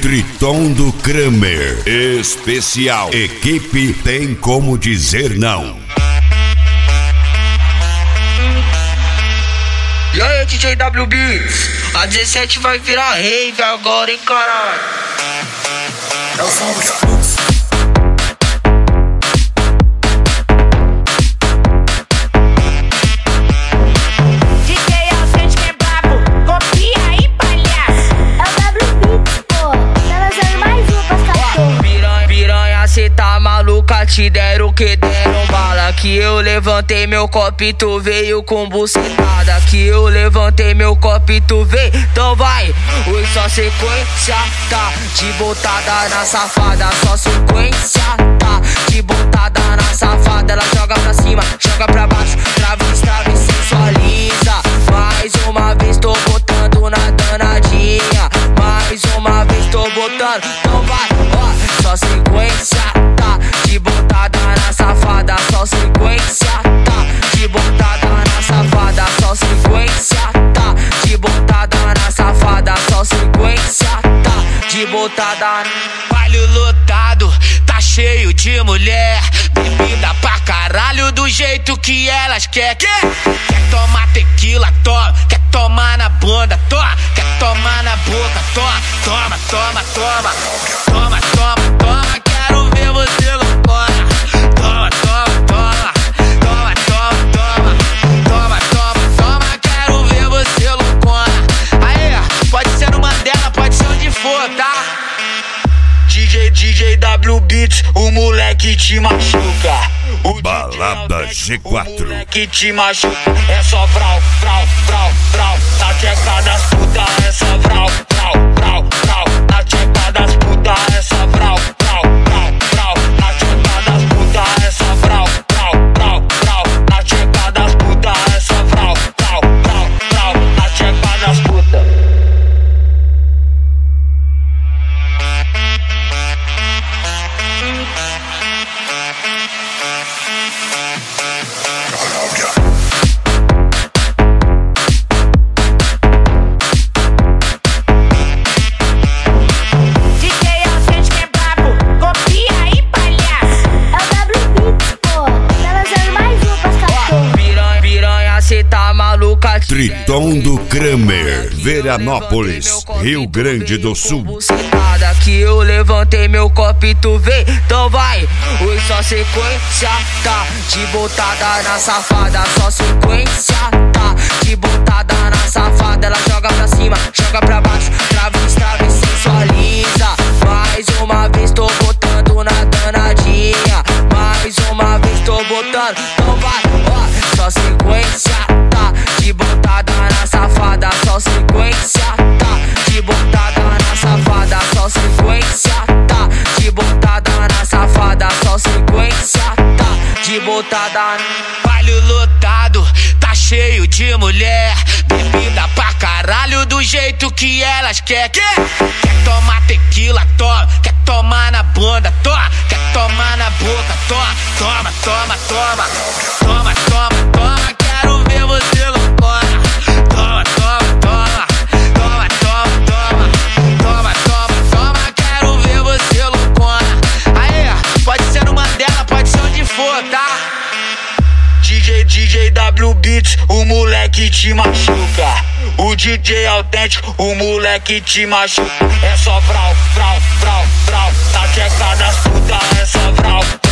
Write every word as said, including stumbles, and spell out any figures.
Triton do Kramer. Especial. Equipe tem como dizer não. E aí, D J W Beats? A dezessete vai virar rave agora, hein, caralho? É o som dos frutos. D J Autêntico é brabo, copia aí, palhaço. É o W Beats, pô. Tá lançando mais um pras cachorros. Piranha, piranha, cê tá maluca? Te deram que deram bala. Que eu levantei meu copo e tu veio com bucetada. Que eu levantei meu copo e tu veio, então vai. Oi, só sequência, tá? De botada na safada. Só sequência, tá? De botada na safada. Ela joga pra cima, joga pra baixo. Trava, trava e sensualiza. Mais uma vez tô botando na danadinha. Mais uma vez tô botando, então vai, ó. Só sequência, tá? De botada na safada. Só sequência, tá? De botada na safada. Só sequência, tá? De botada na safada. Só sequência, tá? De botada. Baile lotado, tá cheio de mulher. Bebida pra caralho do jeito que elas quer. Quer, quer tomar tequila, toma. Quer tomar na bunda, toma. Quer tomar na boca, toma. Toma, toma, toma. Toma, toma, toma. Quero ver você loucona. Toma, toma, toma. Toma, toma, toma. Toma, toma, toma. Quero ver você loucona. Aí, pode ser no Mandela, pode ser onde for, tá? D J, D J W Beats, o moleque te machuca. O Balada G quatro. O moleque te machuca. É só vral, vral, vral, vral. Na tcheca das putas é só vral, vral, vral, vral. Na tcheca das putas é só vral, vral, vral, vral. Na tcheca das putas é só vral, vral, vral, vral. Na tcheca das putas é só vral, vral, vral, vral. Na tcheca das putas. D J Autêntico é brabo, copia aí, palhaço. É o W Beats, pô. Tá lançando mais um pras cachorros. Piranha, piranha, cê tá maluca? Triton do Kramer. Veranópolis, Rio Grande do Sul. Que eu levantei meu copo e tu veio, então vai. Oi, só sequência, tá? De botada na safada. Só sequência, tá? De botada na safada. Ela joga pra cima, joga pra baixo. Trava, trava e sensualiza. Mais uma vez tô botando na danadinha. Mais uma vez tô botando, então vai, ó. Só sequência, tá? De botada na safada. Só sequência, tá? De botada na safada. Só sequência, tá? De botada na safada. Só sequência, tá? De botada. Baile lotado, tá cheio de mulher. Bebida pra caralho do jeito que elas quer. Quer, quer tomar tequila, toma. Quer tomar na bunda, toma. Quer tomar na boca, toma. Toma, toma, toma. Toma, toma, toma. Quero ver você loucona. Toma, toma, toma. Toma, toma, toma. Toma, toma, toma. Quero ver você loucona. Aí, pode ser no Mandela, pode ser onde for, tá? D J, D J W Beats, o moleque te machuca. O D J Autêntico, o moleque te machuca. É só vral, vral, vral, vral. Na tcheca das putas é só vral.